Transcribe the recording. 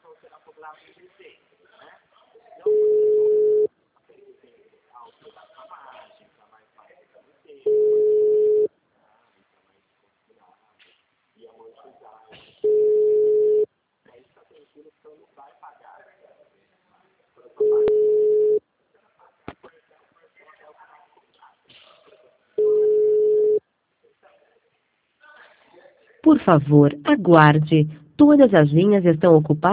Por favor, aguarde. Todas as linhas estão ocupadas.